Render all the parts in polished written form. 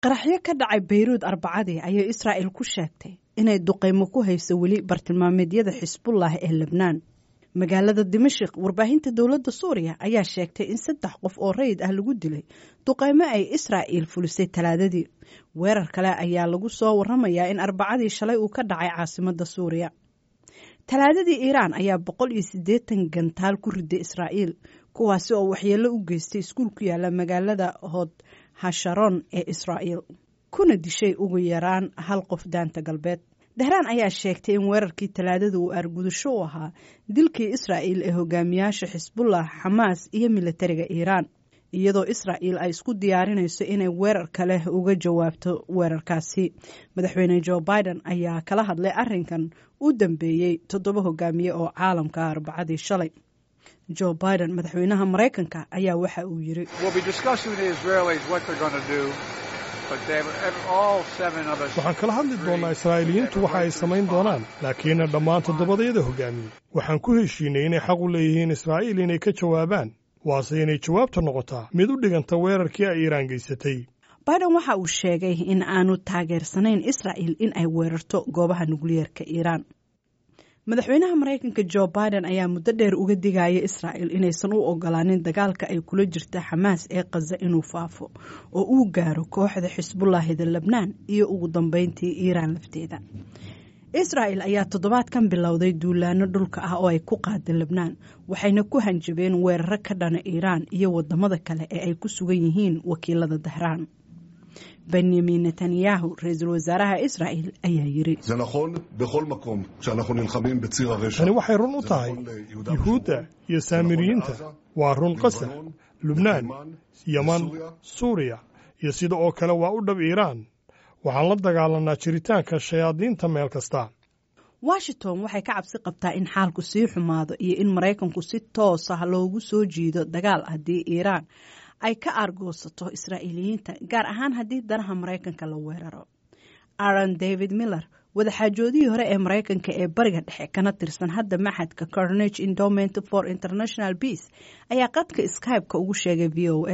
qaraxyo ka dhacay Beirut Arbacadii ayay Israa'iil ku sheegtay inay duqeymo ku hayso weli bartilmaameedyada Xisbullah ee Lebanon. Magaalada Dimashq warbaahinta dawladda Suuriya ayaa sheegtay in 3 qof oo rayid ah lagu dilay duqeymo ay Israa'iil fulisay Talaadadii. Weerar kale ayaa lagu soo waramayaa in Arbacadii shalay uu ka dhacay caasimadda Suuriya. Talaadadii Iiraan ayaa 180 gantaal ku riday Israa'iil, kuwaasi oo waxyeello u geystay iskuul ku yaala magaalada Hod Hasharon ee Israa'iil, kuna dishay ugu yaraan 1 qof daanta galbeed. Dahraan ayaa sheegtay in weerarkii Talaadada uu argudasho u ahaa dilkii Israa'iil ee hogaamiyaasha Xisbullah, Xamaas iyo militariga Iiraan, iyadoo Israa'iil ay isku diyaarinayso inay weerar kale uga jawaabto weerarkaasi. Madaxweyne Joe Biden ayaa kala hadlay arrinkan u dambeeyay 7 hogaamiye oo caalamka Arbacadii shalay. Joe Biden, madaxweynaha Mareykanka, ayaa waxa uu yiri waxaan kala hadli doonaa Israa'iiliyiintu waxa ay samayn doonaan, laakiin dhammaan 7 hogaamiye waxaan ku heshiinay inay xaq u leeyihiin Israa'iil inay ka jawaabaan, waase inay jawaabta noqotaa mid u dhiganta weerarkii ay Iiraan geysatay. Biden waxa uu sheegay in aanu taageersanayn Israa'iil in ay weerarto goobaha nukliyeerka Iiraan. Madaxweynaha Mareykanka Joe Biden ayaa muddo dheer uga digaya Israa'iil inaysan u ogolaanin dagaalka ay kula jirta Xamaas ee Gaza inuu faafo oo uu gaaro kooxda Xisbullah ee Lebanon iyo ugu dambeyntii Iiraan lafteeda. Israa'iil ayaa toddobaadkan bilowday duulaano dhulka ah oo ay ku qaaday Lebanon, waxayna ku hanjabeen weeraro ka dhana Iiraan iyo wadamada kale ee ay ku sugan yihiin wakiilada Dahraan. Benjamin Netanyahu, ra'iisul wasaaraha Israa'iil, ayaa yiri tani waxay run u tahay Yuhuudda iyo Saamiriyiinta, waa run Gaza, Lubnaan, Yaman, Suuriya iyo sida oo kale waa u dhab Iiraan. waxaan la dagaalanaa jiritaanka shayaadiinta meel kasta. Washington waxay ka cabsi qabtaa in xaalku sii xumaado iyo in Mareykanku si toos ah loogu soo jiido dagaal haddii Iiraan ay ka argoosato Israa'iiliyiinta, gaar ahaan haddii danaha Mareykanka la weeraro. Aaron David Miller, wadaxaajoodihii hore ee Mareykanka ee Bariga Dhexe kana tirsan hadda maxadka Carnegie Endowment for International Peace, ayaa qadka Skype-ka ugu sheegay VOA.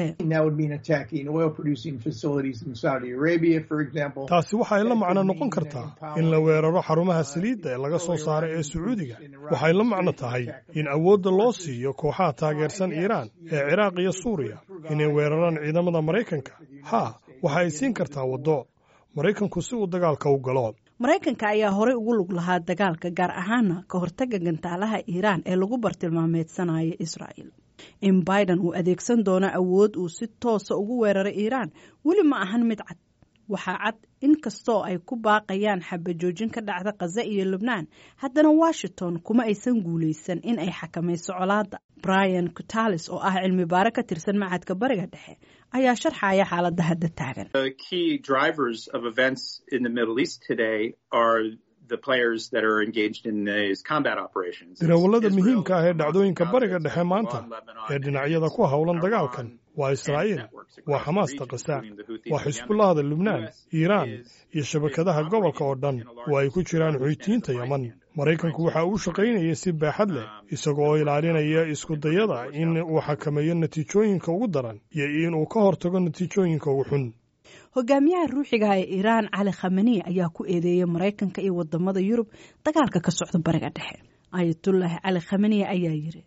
taasi waxay la macno noqon kartaa in la weeraro xarumaha saliidda ee laga soo saaray ee Sacuudiga. waxay la macno tahay in awoodda loo siiyo kooxaha taageersan Iiraan ee Ciraaq iyo Suuriya inay weeraraan ciidamada Mareykanka. waxa ay siin kartaa waddo Mareykanku si uu dagaalka u galo. Mareykanka ayaa horey ugu lug lahaa dagaalka, gaar ahaana ka hortagga gantaalaha Iiraan ee lagu bartilmaameedsanayo Israa'iil. In Biden uu adeegsan doono awood uu si toos ah ugu weeraro Iiraan weli ma ahan mid cad. waxaa cad in kastoo ay ku baaqayaan xabajoojin ka dhacda Gaza iyo Lebanon, haddana Washington kuma aysan guuleysan in ay xakamayso colaadda. Brian Kutalis, oo ah cilmi baare ka tirsan macadka Bariga Dhexe, ayaa sharxaya xaaladda hadda taagan. The key drivers of events in the Middle East today are the players that are engaged in these combat operations. Dirawallada muhiimka ah ee dhacdooyinka Bariga Dhexe maanta ee dhinacyada ku hawlan dagaalkan waa Israa'iil, waa Xamaas Gaza, waa Xisbullahda Lubnaan, Iiraan iyo shabakadaha gobolka oo dhan oo ay ku jiraan Xuutiyiinta Yaman. Mareykanku waxa uu shaqaynayay si baaxad leh, isagoo ilaalinaya isku dayada in uu xakameeyo natiijooyinka ugu daran iyo in uu ka hortago natiijooyinka ugu xun. Hogaamiyaha ruuxiga ee Iiraan Ali Khamenei ayaa ku eedeeyay Mareykanka iyo wadamada Yurub dagaalka ka socda Bariga Dhexe. Ayatollah Ali Khamenei ayaa yiri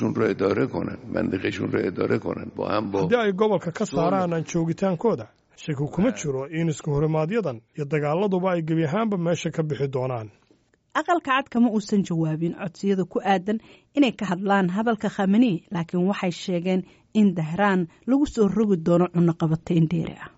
haddii ay gobolka ka saaraan joogitaankooda, shaki kuma jiro in isku horimaadyaddan iyo dagaaladuba ay gebi ahaanba meesha ka bixi doonaan. Aqalka cad kama uusan jawaabin codsiyada ku aadan inay ka hadlaan hadalka Khamenei, laakiin waxay sheegeen in Dahraan lagu soo rogi doono cunaqabatayn dheeri ah.